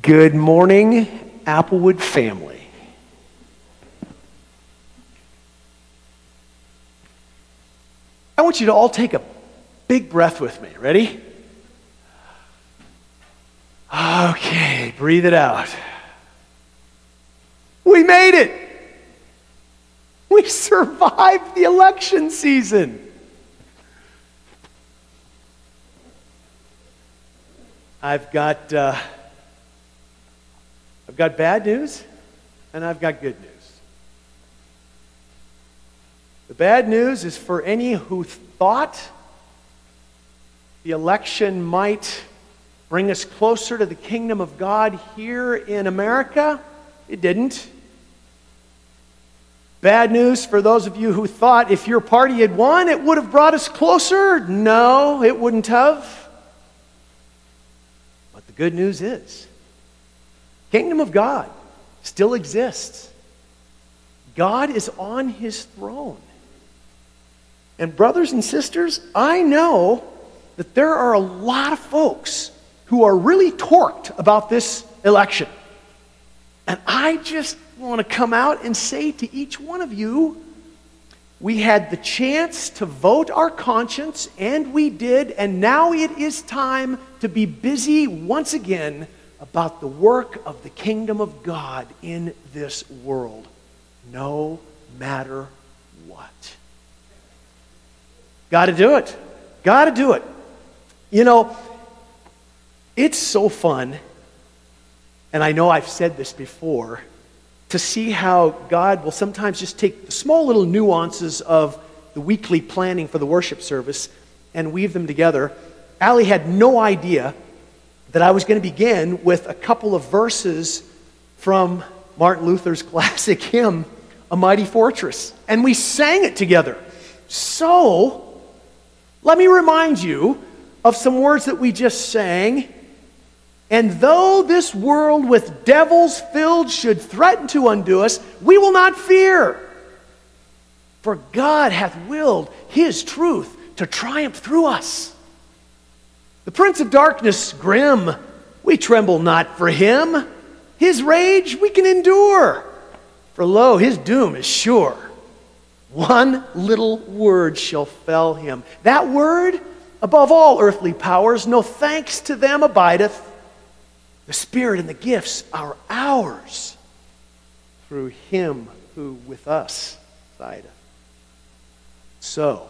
Good morning, Applewood family. I want you to all take a big breath with me. Ready? Okay, breathe it out. We made it. We survived the election season. I've got bad news, and I've got good news. The bad news is for any who thought the election might bring us closer to the kingdom of God here in America. It didn't. Bad news for those of you who thought if your party had won, it would have brought us closer. No, it wouldn't have. But the good news is, kingdom of God still exists. God is on his throne. And brothers and sisters, I know that there are a lot of folks who are really torqued about this election. And I just want to come out and say to each one of you, we had the chance to vote our conscience, and we did, and now it is time to be busy once again about the work of the kingdom of God in this world, no matter what. Got to do it. Got to do it. You know, it's so fun, and I know I've said this before, to see how God will sometimes just take the small little nuances of the weekly planning for the worship service and weave them together. Allie had no idea that I was going to begin with a couple of verses from Martin Luther's classic hymn, A Mighty Fortress. And we sang it together. So, let me remind you of some words that we just sang. And though this world with devils filled should threaten to undo us, we will not fear. For God hath willed his truth to triumph through us. The prince of darkness, grim, we tremble not for him. His rage we can endure. For lo, his doom is sure. One little word shall fell him. That word, above all earthly powers, no thanks to them abideth. The Spirit and the gifts are ours through him who with us sideth. So,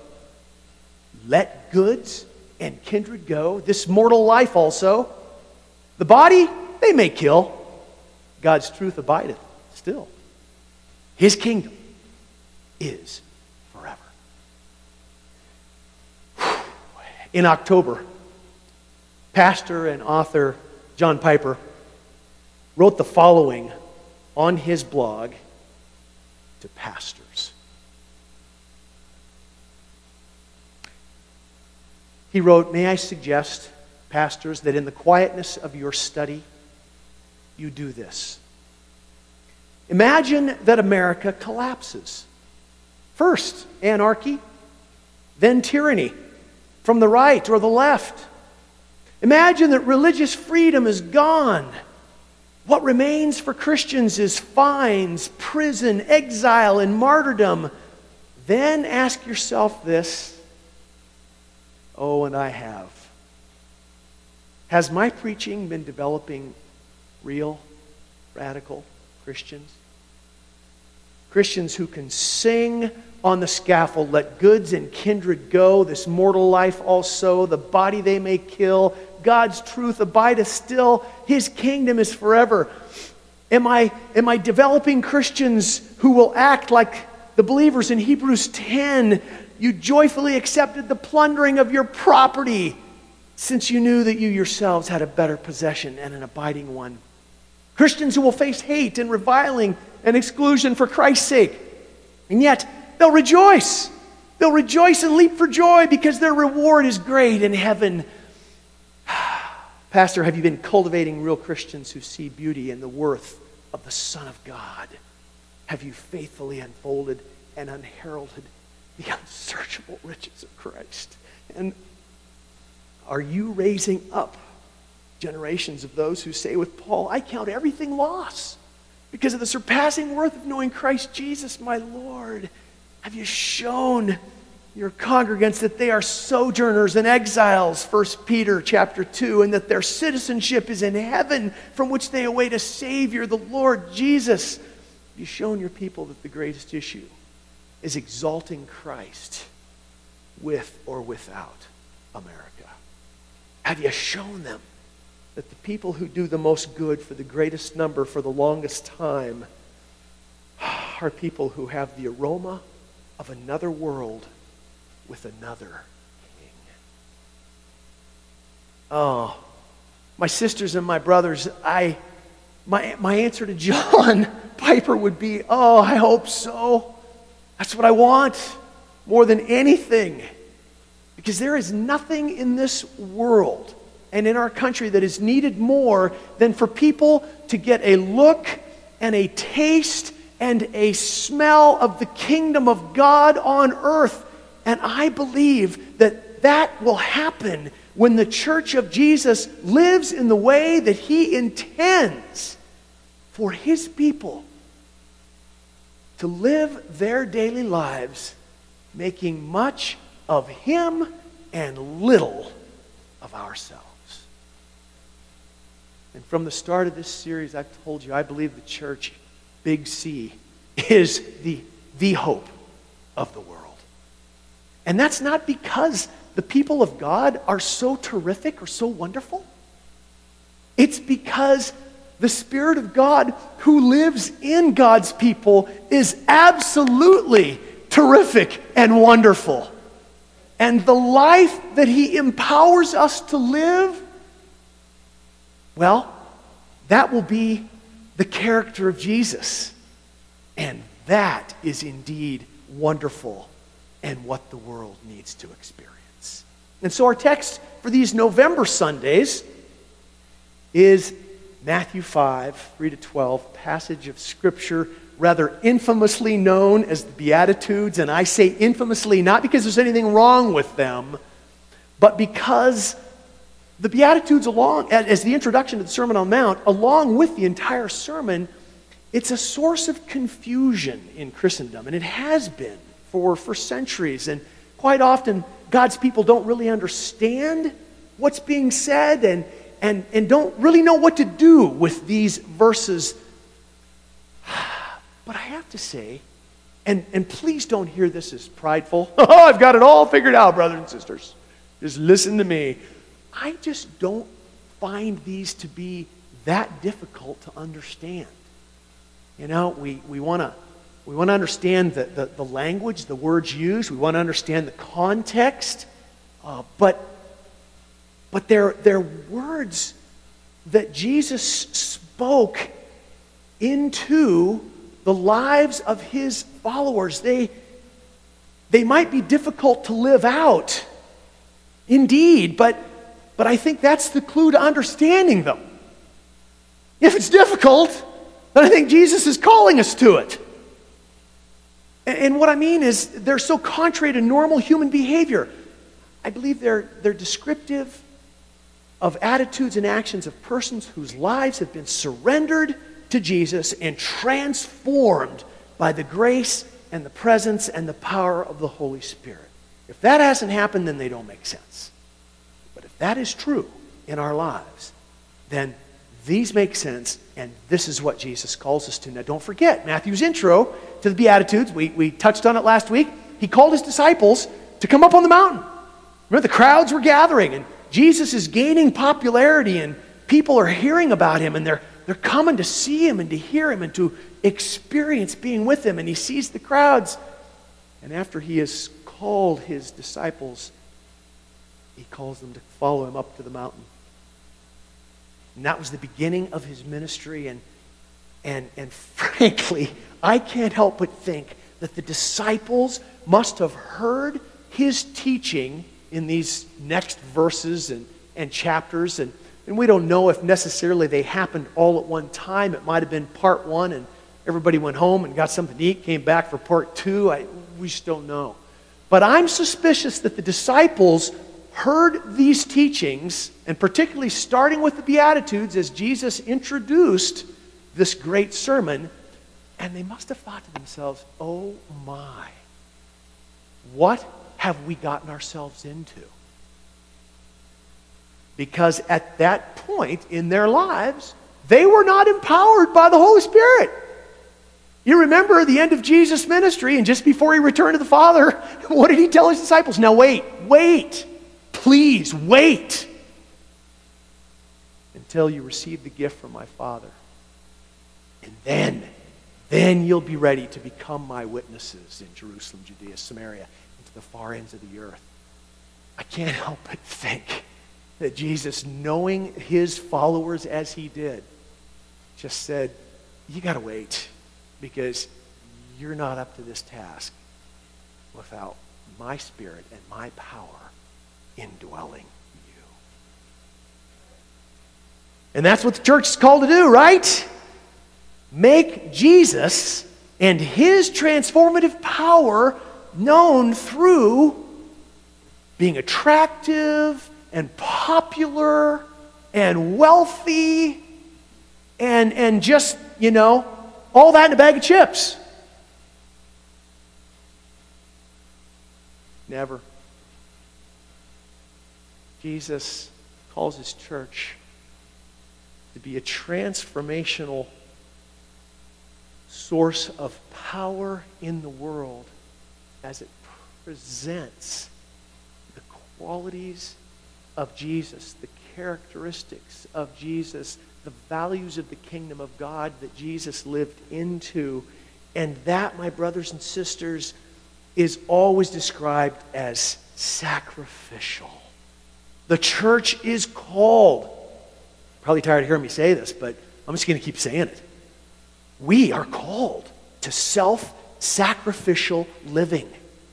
let goods and kindred go, this mortal life also. The body they may kill, God's truth abideth still. His kingdom is forever. In October, pastor and author John Piper wrote the following on his blog to pastors. He wrote, "May I suggest, pastors, that in the quietness of your study, you do this. Imagine that America collapses. First, anarchy, then tyranny, from the right or the left. Imagine that religious freedom is gone. What remains for Christians is fines, prison, exile, and martyrdom. Then ask yourself this, oh, and I have. Has my preaching been developing real, radical Christians? Christians who can sing on the scaffold, let goods and kindred go, this mortal life also, the body they may kill, God's truth abideth still, his kingdom is forever. Am I developing Christians who will act like the believers in Hebrews 10? You joyfully accepted the plundering of your property, since you knew that you yourselves had a better possession and an abiding one. Christians who will face hate and reviling and exclusion for Christ's sake. And yet, they'll rejoice. They'll rejoice and leap for joy because their reward is great in heaven. Pastor, have you been cultivating real Christians who see beauty in the worth of the Son of God? Have you faithfully unfolded and unheralded the unsearchable riches of Christ? And are you raising up Generations of those who say with Paul, I count everything loss because of the surpassing worth of knowing Christ Jesus, my Lord. Have you shown your congregants that they are sojourners and exiles, 1 Peter chapter 2, and that their citizenship is in heaven, from which they await a Savior, the Lord Jesus? Have you shown your people that the greatest issue is exalting Christ with or without America? Have you shown them that the people who do the most good for the greatest number for the longest time are people who have the aroma of another world with another king? Oh, my sisters and my brothers, my answer to John Piper would be, oh, I hope so. That's what I want more than anything. Because there is nothing in this world and in our country that is needed more than for people to get a look and a taste and a smell of the kingdom of God on earth. And I believe that that will happen when the church of Jesus lives in the way that he intends for his people to live their daily lives, making much of him and little of ourselves. And from the start of this series, I've told you, I believe the church, big C, is the hope of the world. And that's not because the people of God are so terrific or so wonderful. It's because the Spirit of God who lives in God's people is absolutely terrific and wonderful. And the life that he empowers us to live, well, that will be the character of Jesus. And that is indeed wonderful and what the world needs to experience. And so our text for these November Sundays is Matthew 5, 3-12, passage of Scripture rather infamously known as the Beatitudes. And I say infamously not because there's anything wrong with them, but because the Beatitudes, along as the introduction to the Sermon on the Mount, along with the entire sermon, it's a source of confusion in Christendom, and it has been for centuries. And quite often, God's people don't really understand what's being said and don't really know what to do with these verses. But I have to say, and please don't hear this as prideful, oh, I've got it all figured out, brothers and sisters. Just listen to me. I just don't find these to be that difficult to understand. You know, we want to understand the language, the words used. We want to understand the context. But they're words that Jesus spoke into the lives of his followers. They might be difficult to live out, indeed, but I think that's the clue to understanding them. If it's difficult, then I think Jesus is calling us to it. And what I mean is, they're so contrary to normal human behavior. I believe they're descriptive of attitudes and actions of persons whose lives have been surrendered to Jesus and transformed by the grace and the presence and the power of the Holy Spirit. If that hasn't happened, then they don't make sense. But if that is true in our lives, then these make sense, and this is what Jesus calls us to. Now, don't forget, Matthew's intro to the Beatitudes, we touched on it last week. He called his disciples to come up on the mountain. Remember, the crowds were gathering, and Jesus is gaining popularity, and people are hearing about him, and they're coming to see him and to hear him and to experience being with him. And he sees the crowds, and after he has called his disciples, he calls them to follow him up to the mountain. And that was the beginning of his ministry. And frankly, I can't help but think that the disciples must have heard his teaching in these next verses and chapters. And we don't know if necessarily they happened all at one time. It might have been part one, and everybody went home and got something to eat, came back for part two. We just don't know. But I'm suspicious that the disciples heard these teachings, and particularly starting with the Beatitudes as Jesus introduced this great sermon, and they must have thought to themselves, oh my, what have we gotten ourselves into? Because at that point in their lives, they were not empowered by the Holy Spirit. You remember the end of Jesus' ministry, and just before he returned to the Father, what did he tell his disciples? Now wait, please wait until you receive the gift from my Father. And then you'll be ready to become my witnesses in Jerusalem, Judea, Samaria, and to the far ends of the earth. I can't help but think that Jesus, knowing his followers as he did, just said, you got to wait, because you're not up to this task without my Spirit and my power indwelling you. And that's what the church is called to do, right? Make Jesus and his transformative power known through being attractive and popular and wealthy and just, all that in a bag of chips. Never. Jesus calls his church to be a transformational source of power in the world as it presents the qualities of Jesus, the characteristics of Jesus, the values of the kingdom of God that Jesus lived into. And that, my brothers and sisters, is always described as sacrificial. The church is called, probably tired of hearing me say this, but I'm just going to keep saying it. We are called to self-sacrificial living.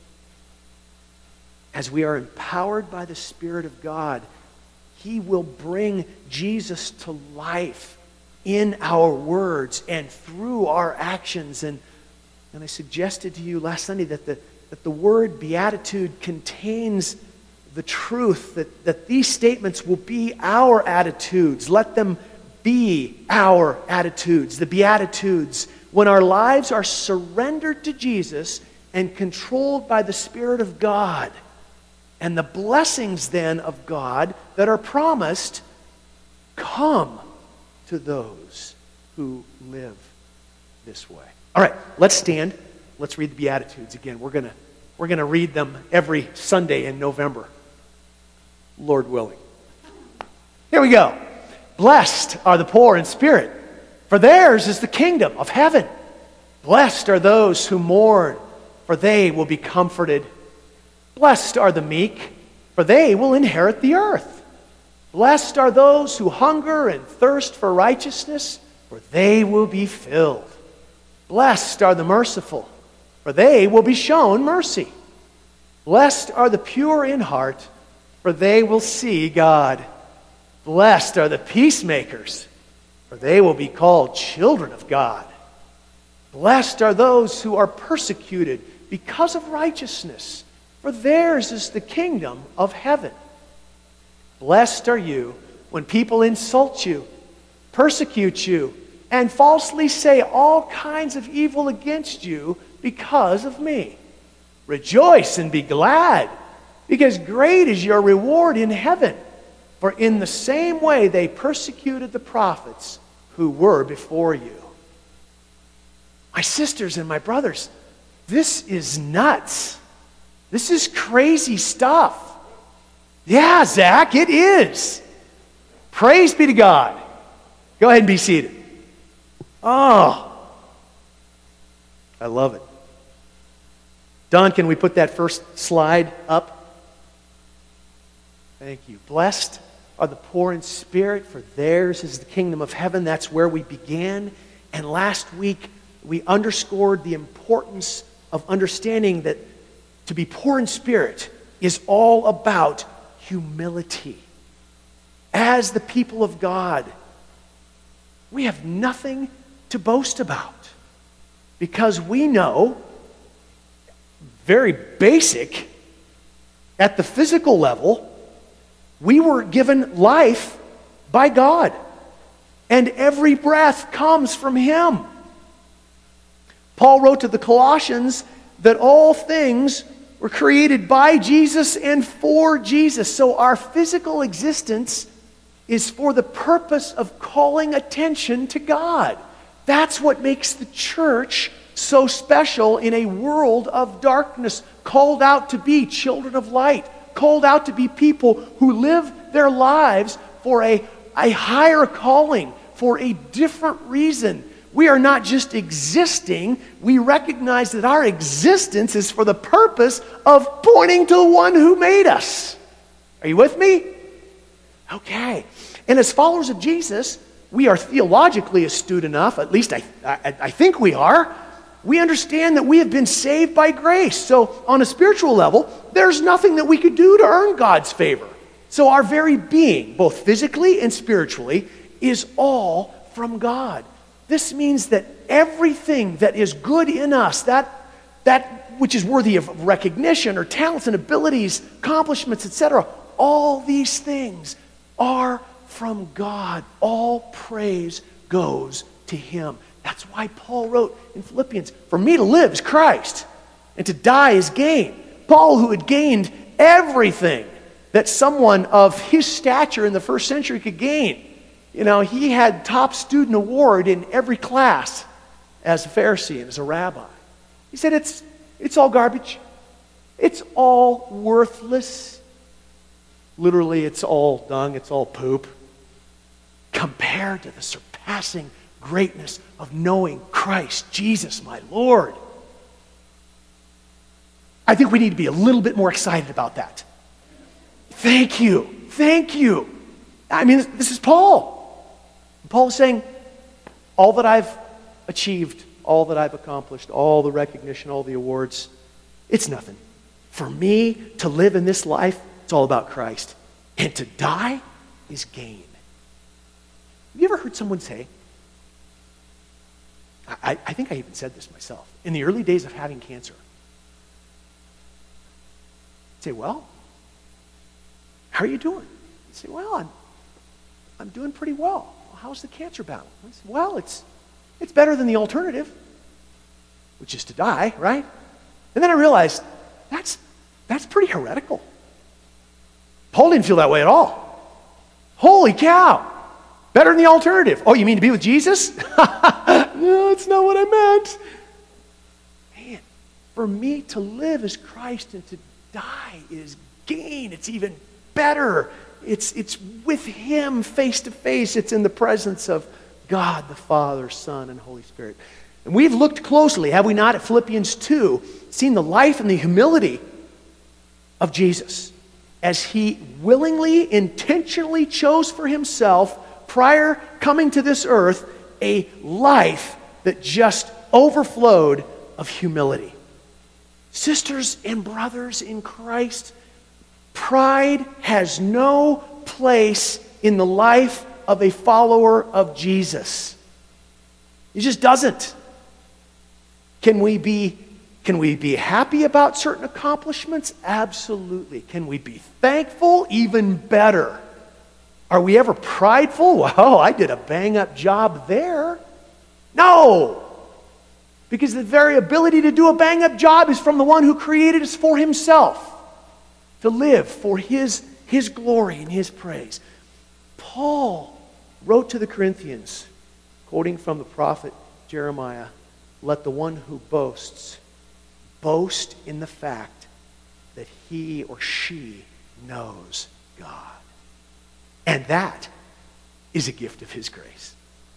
As we are empowered by the Spirit of God, he will bring Jesus to life in our words and through our actions. And I suggested to you last Sunday that the word beatitude contains the truth that these statements will be our attitudes. Let them be our attitudes, the Beatitudes, when our lives are surrendered to Jesus and controlled by the Spirit of God. And the blessings then of God that are promised come to those who live this way. All right, let's stand. Let's read the Beatitudes again. We're gonna read them every Sunday in November, Lord willing. Here we go. Blessed are the poor in spirit, for theirs is the kingdom of heaven. Blessed are those who mourn, for they will be comforted. Blessed are the meek, for they will inherit the earth. Blessed are those who hunger and thirst for righteousness, for they will be filled. Blessed are the merciful, for they will be shown mercy. Blessed are the pure in heart, for they will see God. Blessed are the peacemakers, for they will be called children of God. Blessed are those who are persecuted because of righteousness, for theirs is the kingdom of heaven. Blessed are you when people insult you, persecute you, and falsely say all kinds of evil against you because of me. Rejoice and be glad, because great is your reward in heaven. For in the same way they persecuted the prophets who were before you. My sisters and my brothers, this is nuts. This is crazy stuff. Yeah, Zach, it is. Praise be to God. Go ahead and be seated. Oh, I love it. Don, can we put that first slide up? Thank you. Blessed are the poor in spirit, for theirs is the kingdom of heaven. That's where we began. And last week, we underscored the importance of understanding that to be poor in spirit is all about humility. As the people of God, we have nothing to boast about because we know, very basic, at the physical level, We were given life by God. And every breath comes from Him. Paul wrote to the Colossians that all things were created by Jesus and for Jesus. So our physical existence is for the purpose of calling attention to God. That's what makes the church so special in a world of darkness, called out to be children of light, called out to be people who live their lives for a higher calling, for a different reason. We are not just existing, we recognize that our existence is for the purpose of pointing to the one who made us. Are you with me? Okay. And as followers of Jesus, we are theologically astute enough, at least I think we are. We understand that we have been saved by grace. So on a spiritual level, there's nothing that we could do to earn God's favor. So our very being, both physically and spiritually, is all from God. This means that everything that is good in us, that which is worthy of recognition or talents and abilities, accomplishments, etc., all these things are from God. All praise goes to Him. That's why Paul wrote in Philippians, "For me to live is Christ, and to die is gain." Paul, who had gained everything that someone of his stature in the first century could gain. You know, he had top student award in every class as a Pharisee and as a rabbi. He said, it's all garbage. It's all worthless. Literally, it's all dung, it's all poop. Compared to the surpassing greatness of knowing Christ Jesus, my Lord. I think we need to be a little bit more excited about that. Thank you. Thank you. I mean, this is Paul. Paul is saying, all that I've achieved, all that I've accomplished, all the recognition, all the awards, it's nothing. For me to live in this life, it's all about Christ. And to die is gain. Have you ever heard someone say, I think I even said this myself, in the early days of having cancer, say, well, how are you doing? You say, well, I'm doing pretty well. How's the cancer battle? I say, well, it's better than the alternative, which is to die, right? And then I realized that's pretty heretical. Paul didn't feel that way at all. Holy cow! Better than the alternative. Oh, you mean to be with Jesus? No, that's not what I meant. Man, for me to live is Christ and to die is gain. It's even better. It's with Him face to face. It's in the presence of God the Father, Son, and Holy Spirit. And we've looked closely, have we not, at Philippians 2, seen the life and the humility of Jesus as He willingly, intentionally chose for Himself, prior coming to this earth, a life that just overflowed of humility. Sisters and brothers in Christ, pride has no place in the life of a follower of Jesus. It just doesn't. Can we be happy about certain accomplishments? Absolutely. Can we be thankful? Even better. Are we ever prideful? Well, I did a bang-up job there. No! Because the very ability to do a bang-up job is from the one who created us for Himself. To live for His glory and His praise. Paul wrote to the Corinthians, quoting from the prophet Jeremiah, "Let the one who boasts boast in the fact that he or she knows God." And that is a gift of His grace.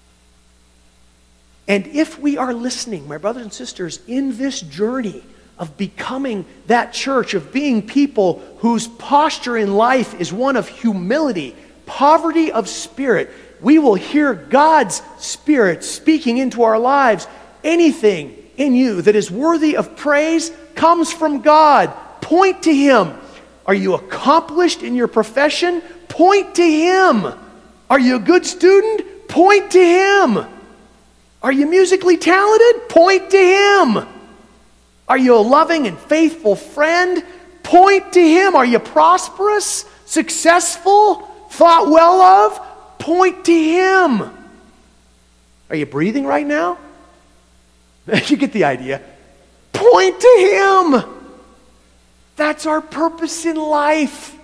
And if we are listening, my brothers and sisters, in this journey of becoming that church, of being people whose posture in life is one of humility, poverty of spirit, we will hear God's Spirit speaking into our lives. Anything in you that is worthy of praise comes from God. Point to Him. Are you accomplished in your profession? Point to Him. Are you a good student? Point to Him. Are you musically talented? Point to Him. Are you a loving and faithful friend? Point to Him. Are you prosperous? successful, thought well of, point to Him. Are you breathing right now? You get the idea. Point to Him. That's our purpose in life.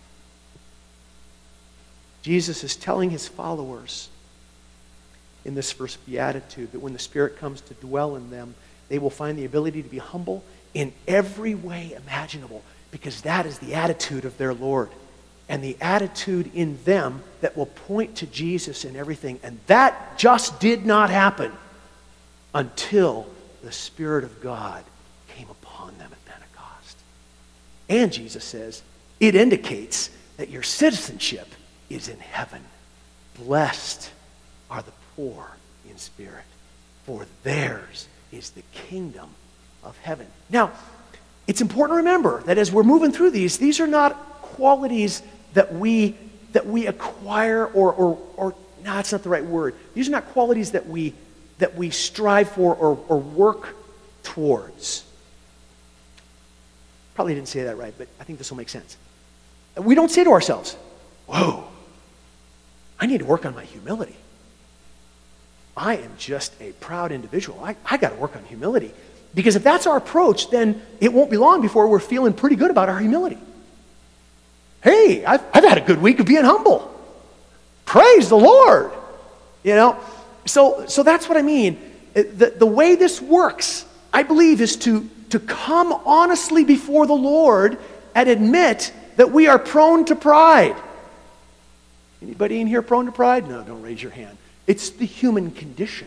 Jesus is telling His followers in this first beatitude that when the Spirit comes to dwell in them, they will find the ability to be humble in every way imaginable, because that is the attitude of their Lord and the attitude in them that will point to Jesus in everything. And that just did not happen until the Spirit of God came upon them at Pentecost. And Jesus says, it indicates that your citizenship is in heaven. Blessed are the poor in spirit, for theirs is the kingdom of heaven. Now, it's important to remember that as we're moving through these are not qualities that we acquire or no, that's not the right word. These are not qualities that we strive for or work towards. Probably didn't say that right, but I think this will make sense. We don't say to ourselves, whoa, I need to work on my humility. I am just a proud individual. I got to work on humility. Because if that's our approach, then it won't be long before we're feeling pretty good about our humility. Hey, I've had a good week of being humble. Praise the Lord. You know, so that's what I mean. The way this works, I believe, is to come honestly before the Lord and admit that we are prone to pride. Anybody in here prone to pride? No, don't raise your hand. It's the human condition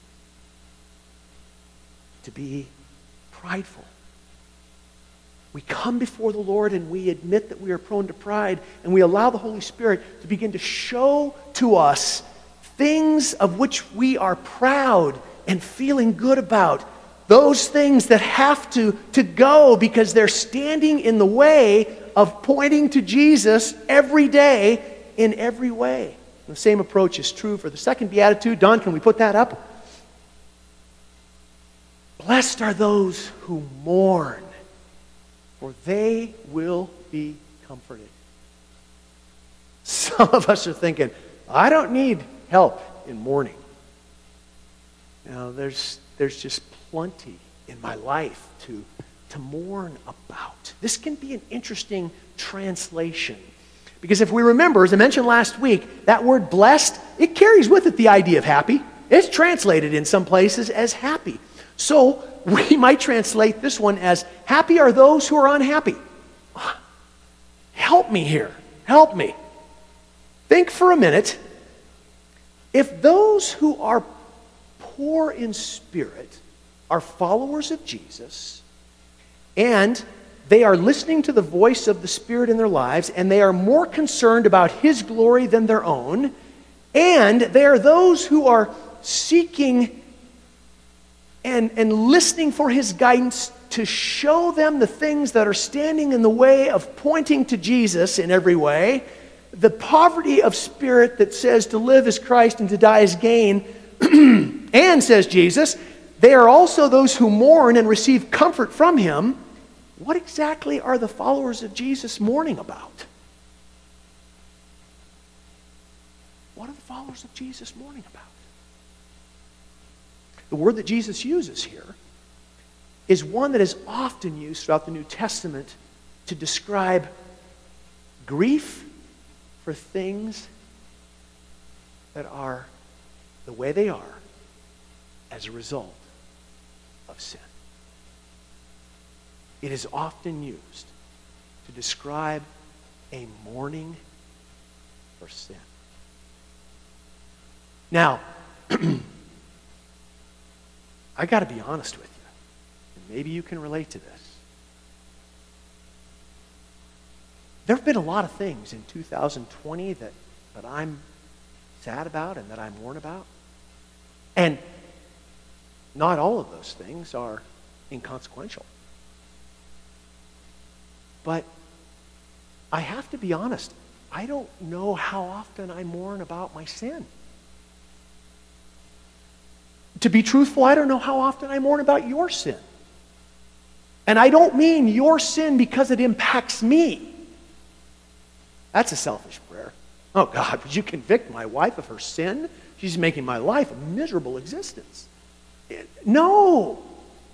to be prideful. We come before the Lord and we admit that we are prone to pride, and we allow the Holy Spirit to begin to show to us things of which we are proud and feeling good about. Those things that have to go because they're standing in the way of pointing to Jesus every day in every way. The same approach is true for the second beatitude. Don, can we put that up? Blessed are those who mourn, for they will be comforted. Some of us are thinking, I don't need help in mourning. Now, there's just plenty in my life to mourn about. This can be an interesting translation. Because if we remember, as I mentioned last week, that word blessed, it carries with it the idea of happy. It's translated in some places as happy. So we might translate this one as, happy are those who are unhappy. Help me here. Help me. Think for a minute. If those who are poor in spirit are followers of Jesus, and they are listening to the voice of the Spirit in their lives, and they are more concerned about His glory than their own, and they are those who are seeking and listening for His guidance to show them the things that are standing in the way of pointing to Jesus in every way, the poverty of spirit that says to live is Christ and to die is gain, and says Jesus, they are also those who mourn and receive comfort from Him. What exactly are the followers of Jesus mourning about? What are the followers of Jesus mourning about? The word that Jesus uses here is one that is often used throughout the New Testament to describe grief for things that are the way they are as a result of sin. It is often used to describe a mourning for sin. Now, I got to be honest with you, and maybe you can relate to this. There have been a lot of things in 2020 that I'm sad about and that I mourn about. And not all of those things are inconsequential. But I have to be honest, I don't know how often I mourn about my sin. To be truthful, I don't know how often I mourn about your sin. And I don't mean your sin because it impacts me. That's a selfish prayer. Oh, God, would you convict my wife of her sin? She's making my life a miserable existence. No.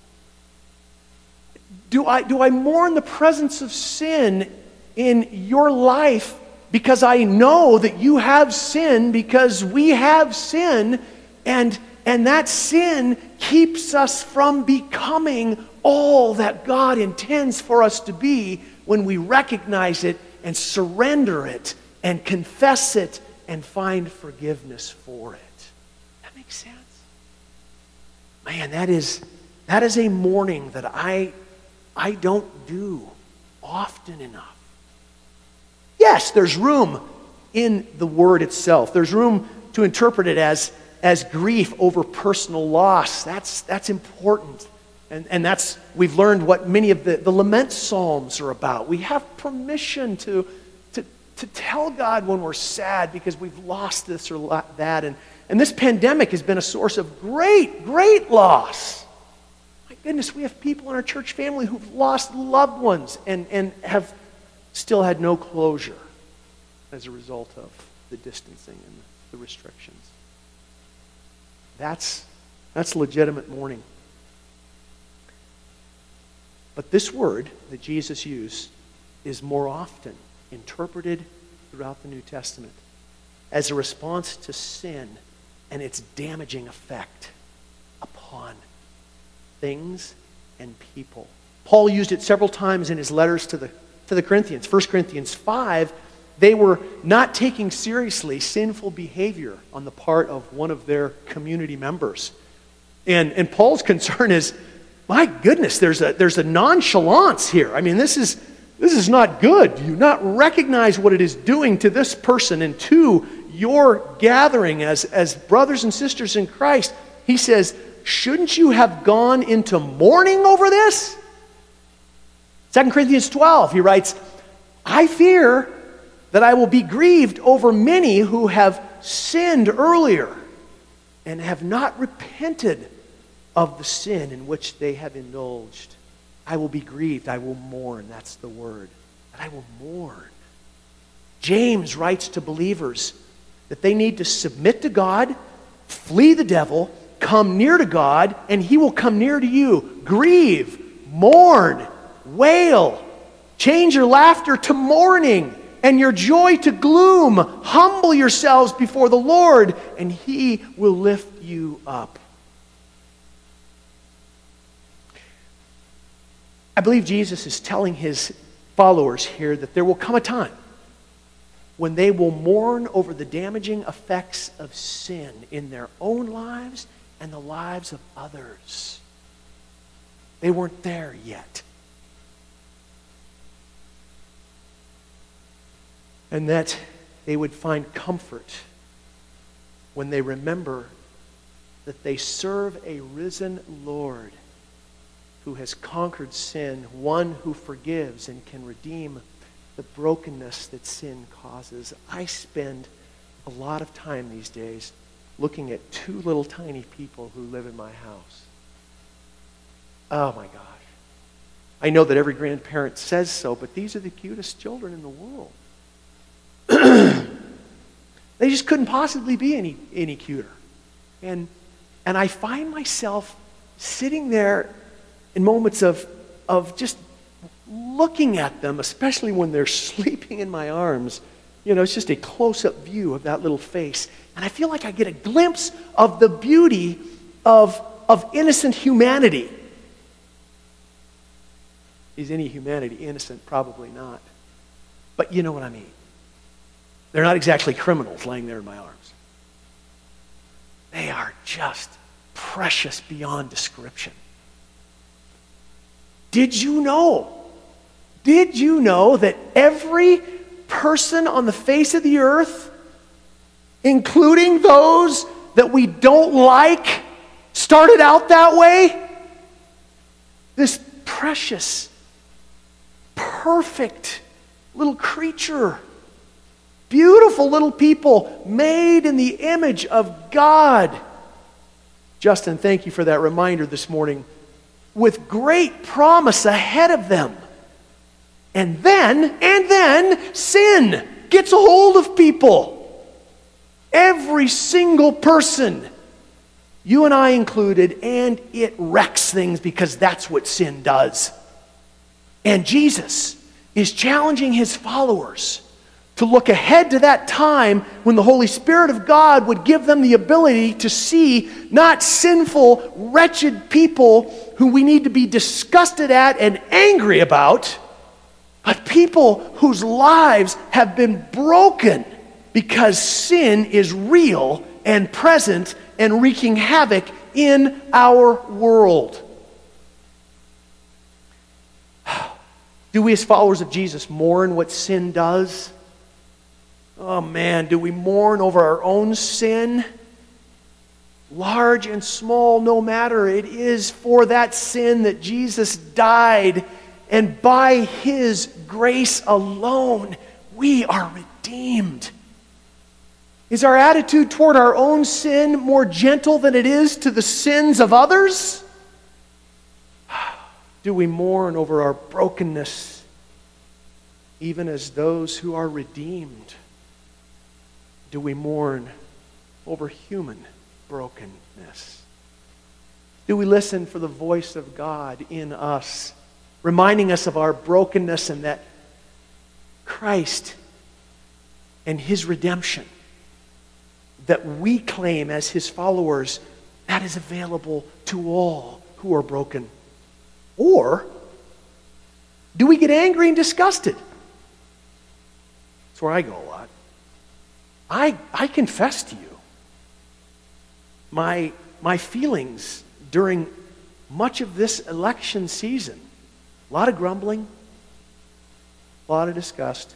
Do I mourn the presence of sin in your life because I know that you have sin, because we have sin, and that sin keeps us from becoming all that God intends for us to be when we recognize it and surrender it and confess it and find forgiveness for it. That makes sense? Man, that is a mourning that I don't do often enough. Yes, there's room in the word itself. There's room to interpret it as grief over personal loss. That's important. And that's, we've learned what many of the lament psalms are about. We have permission to tell God when we're sad because we've lost this or that. And this pandemic has been a source of great, great loss. My goodness, we have people in our church family who've lost loved ones and have still had no closure as a result of the distancing and the restrictions. That's legitimate mourning. But this word that Jesus used is more often interpreted throughout the New Testament as a response to sin and its damaging effect upon things and people. Paul used it several times in his letters to the Corinthians. 1 Corinthians 5, they were not taking seriously sinful behavior on the part of one of their community members. And Paul's concern is, my goodness, there's a nonchalance here. I mean, this is not good. Do you not recognize what it is doing to this person and to your gathering as brothers and sisters in Christ? He says, shouldn't you have gone into mourning over this? 2 Corinthians 12, he writes, I fear that I will be grieved over many who have sinned earlier and have not repented of the sin in which they have indulged. I will be grieved. I will mourn. That's the word. But I will mourn. James writes to believers that they need to submit to God, flee the devil, come near to God, and he will come near to you. Grieve, mourn, wail. Change your laughter to mourning and your joy to gloom. Humble yourselves before the Lord, and he will lift you up. I believe Jesus is telling his followers here that there will come a time when they will mourn over the damaging effects of sin in their own lives and the lives of others. They weren't there yet. And that they would find comfort when they remember that they serve a risen Lord who has conquered sin, one who forgives and can redeem the brokenness that sin causes. I spend a lot of time these days looking at two little tiny people who live in my house. Oh my gosh. I know that every grandparent says so, but these are the cutest children in the world. They just couldn't possibly be any cuter. And I find myself sitting there in moments of just looking at them, especially when they're sleeping in my arms. You know, it's just a close-up view of that little face. And I feel like I get a glimpse of the beauty of innocent humanity. Is any humanity innocent? Probably not. But you know what I mean. They're not exactly criminals laying there in my arms. They are just precious beyond description. Did you know that every person on the face of the earth, including those that we don't like, started out that way? This precious, perfect little creature. Beautiful little people made in the image of God. Justin, thank you for that reminder this morning. With great promise ahead of them. And then sin gets a hold of people. Every single person, you and I included, and it wrecks things because that's what sin does. And Jesus is challenging his followers to look ahead to that time when the Holy Spirit of God would give them the ability to see not sinful, wretched people who we need to be disgusted at and angry about, but people whose lives have been broken because sin is real and present and wreaking havoc in our world. Do we as followers of Jesus mourn what sin does? Oh man, do we mourn over our own sin? Large and small, no matter, it is for that sin that Jesus died, and by his grace alone, we are redeemed. Is our attitude toward our own sin more gentle than it is to the sins of others? Do we mourn over our brokenness, even as those who are redeemed? Do we mourn over human brokenness? Do we listen for the voice of God in us, reminding us of our brokenness and that Christ and his redemption that we claim as his followers, that is available to all who are broken? Or do we get angry and disgusted? That's where I go a lot. I confess to you my feelings during much of this election season. A lot of grumbling, a lot of disgust.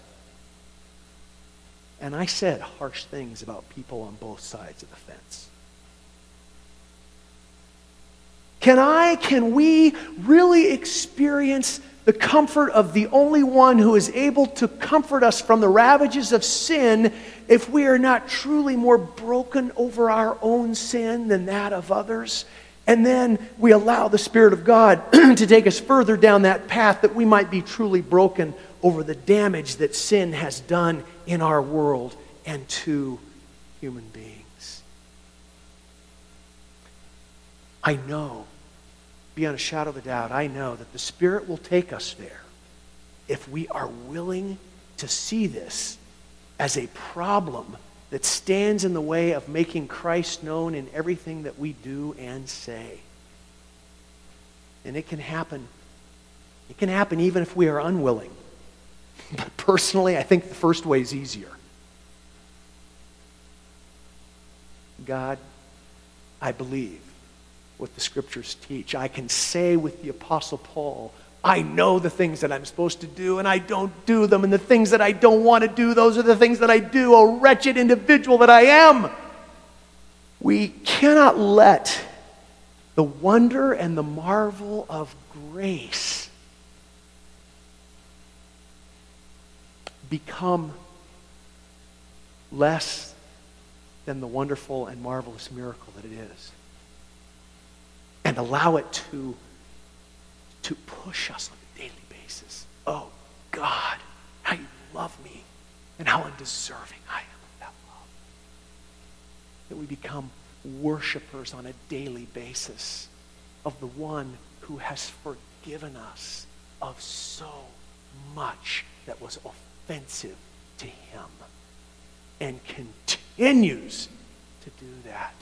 And I said harsh things about people on both sides of the fence. Can we really experience the comfort of the only one who is able to comfort us from the ravages of sin if we are not truly more broken over our own sin than that of others? And then we allow the Spirit of God to take us further down that path that we might be truly broken over the damage that sin has done in our world and to human beings. I know, beyond a shadow of a doubt, I know that the Spirit will take us there if we are willing to see this as a problem that stands in the way of making Christ known in everything that we do and say. And it can happen. It can happen even if we are unwilling. But personally, I think the first way is easier. God, I believe what the Scriptures teach. I can say with the Apostle Paul, I know the things that I'm supposed to do and I don't do them, and the things that I don't want to do, those are the things that I do. Oh, wretched individual that I am. We cannot let the wonder and the marvel of grace become less than the wonderful and marvelous miracle that it is. And allow it to push us on a daily basis. Oh, God, how you love me and how undeserving I am of that love. That we become worshipers on a daily basis of the one who has forgiven us of so much that was offensive to him and continues to do that.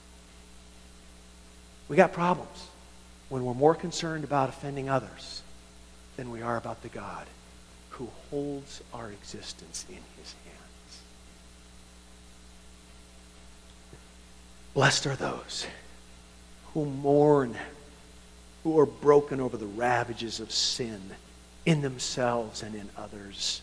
We got problems when we're more concerned about offending others than we are about the God who holds our existence in his hands. Blessed are those who mourn, who are broken over the ravages of sin in themselves and in others.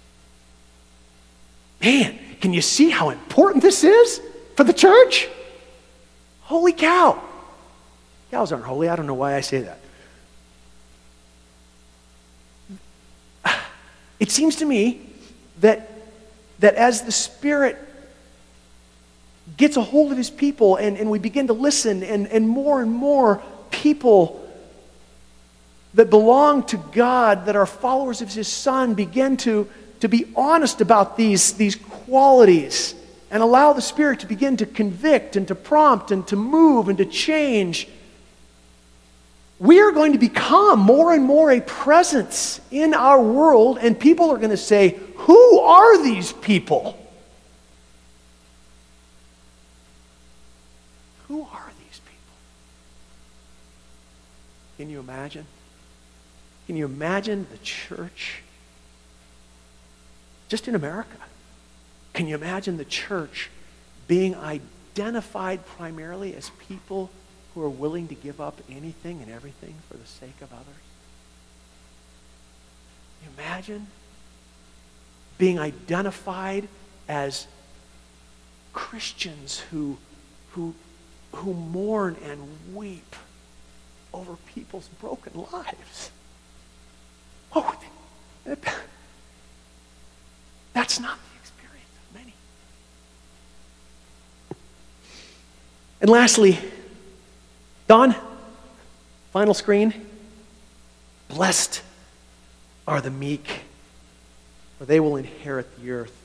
Man, can you see how important this is for the church? Holy cow. Cows aren't holy. I don't know why I say that. It seems to me that as the Spirit gets a hold of his people and we begin to listen and more people that belong to God, that are followers of his Son, begin to to be honest about these qualities and allow the Spirit to begin to convict and to prompt and to move and to change, we are going to become more and more a presence in our world, and people are going to say, "Who are these people? Who are these people?" Can you imagine? Can you imagine the church just in America? Can you imagine the church being identified primarily as people who are willing to give up anything and everything for the sake of others? Can you imagine being identified as Christians who mourn and weep over people's broken lives? Oh, that's not the experience of many. And lastly, Don, final screen. Blessed are the meek, for they will inherit the earth.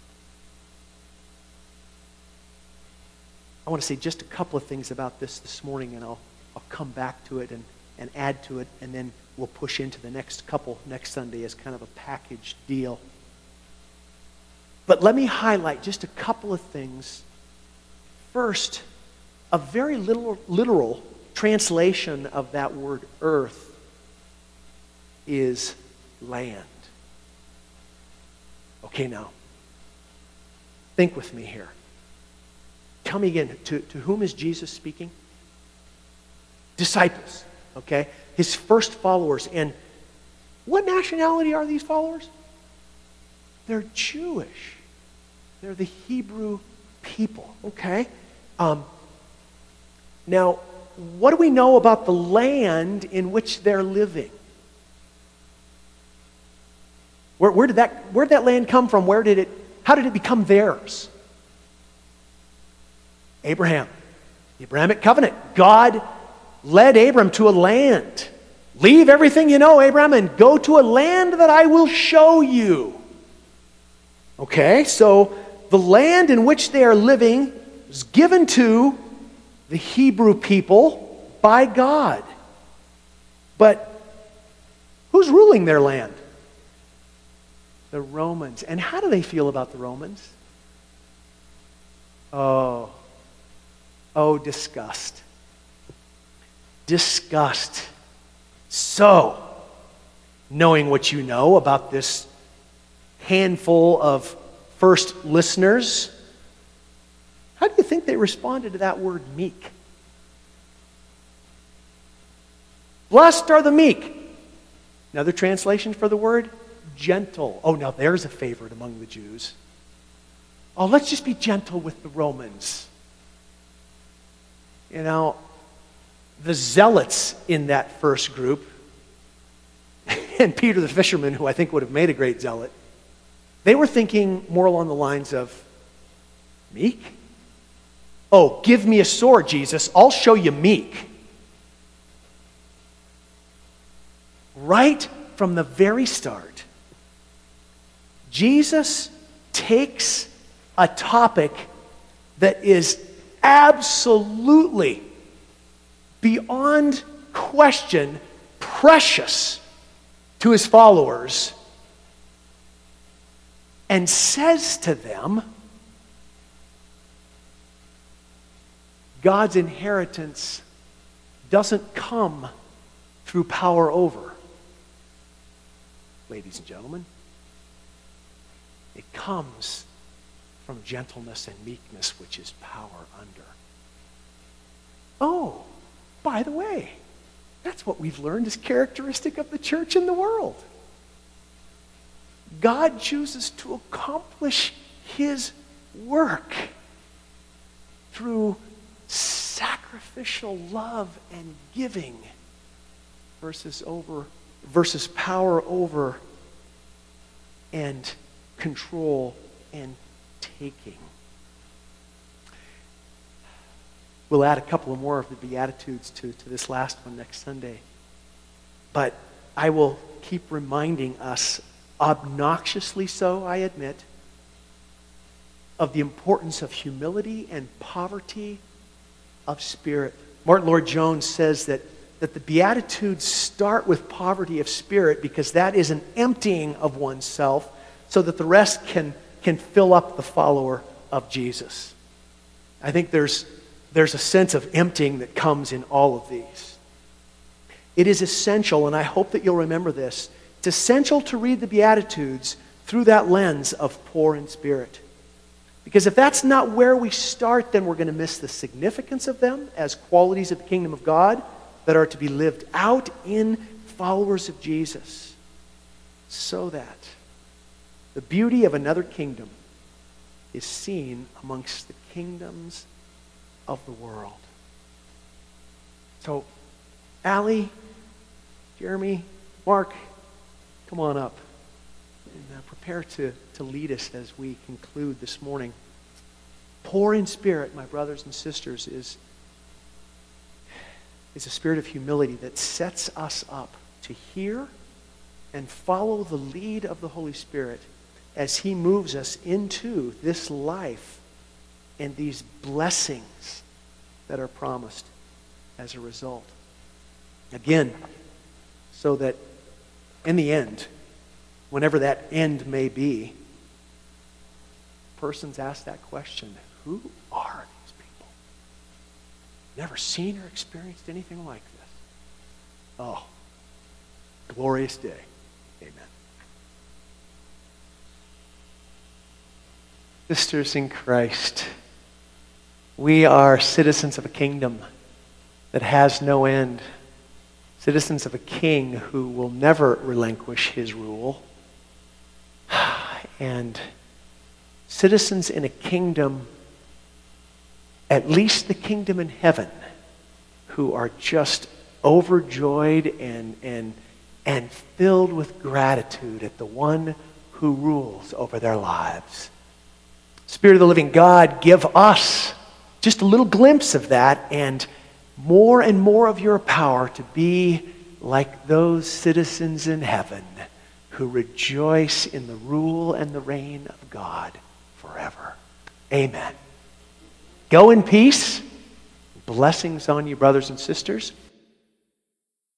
I want to say just a couple of things about this morning, and I'll come back to it and add to it, and then we'll push into the next Sunday as kind of a packaged deal. But let me highlight just a couple of things. First, a very literal translation of that word earth is land. Okay, now, think with me here. Tell me again, to whom is Jesus speaking? Disciples, okay? His first followers. And what nationality are these followers? They're Jewish. They're the Hebrew people, okay? Now, what do we know about the land in which they're living? Where did that land come from? How did it become theirs? Abraham. The Abrahamic covenant. God led Abram to a land. Leave everything you know, Abraham, and go to a land that I will show you. Okay, so the land in which they are living was given to the Hebrew people by God. But who's ruling their land? The Romans. And how do they feel about the Romans? Oh, disgust. Disgust. So, knowing what you know about this handful of first listeners, how do you think they responded to that word meek? Blessed are the meek. Another translation for the word, gentle. Oh, now there's a favorite among the Jews. Oh, let's just be gentle with the Romans. You know, the zealots in that first group, and Peter the fisherman, who I think would have made a great zealot, they were thinking more along the lines of, meek? Oh, give me a sword, Jesus. I'll show you meek. Right from the very start, Jesus takes a topic that is absolutely, beyond question, precious to his followers, and says to them, God's inheritance doesn't come through power over. Ladies and gentlemen, it comes from gentleness and meekness, which is power under. Oh, by the way, that's what we've learned is characteristic of the church in the world. God chooses to accomplish his work through sacrificial love and giving versus power over and control and taking. We'll add a couple more of the Beatitudes to this last one next Sunday. But I will keep reminding us obnoxiously so, I admit, of the importance of humility and poverty of spirit. Martin Lloyd-Jones says that the Beatitudes start with poverty of spirit because that is an emptying of oneself so that the rest can fill up the follower of Jesus. I think there's a sense of emptying that comes in all of these. It is essential, and I hope that you'll remember this, it's essential to read the Beatitudes through that lens of poor in spirit. Because if that's not where we start, then we're going to miss the significance of them as qualities of the kingdom of God that are to be lived out in followers of Jesus, so that the beauty of another kingdom is seen amongst the kingdoms of the world. So, Allie, Jeremy, Mark, come on up and prepare to lead us as we conclude this morning. Poor in spirit, my brothers and sisters, is a spirit of humility that sets us up to hear and follow the lead of the Holy Spirit as He moves us into this life and these blessings that are promised as a result. Again, so that in the end, whenever that end may be, persons ask that question, who are these people? Never seen or experienced anything like this. Oh, glorious day. Amen. Sisters in Christ, we are citizens of a kingdom that has no end. Citizens of a king who will never relinquish his rule. And citizens in a kingdom, at least the kingdom in heaven, who are just overjoyed and filled with gratitude at the one who rules over their lives. Spirit of the living God, give us just a little glimpse of that and more of your power to be like those citizens in heaven who rejoice in the rule and the reign of God forever. Amen. Go in peace. Blessings on you, brothers and sisters.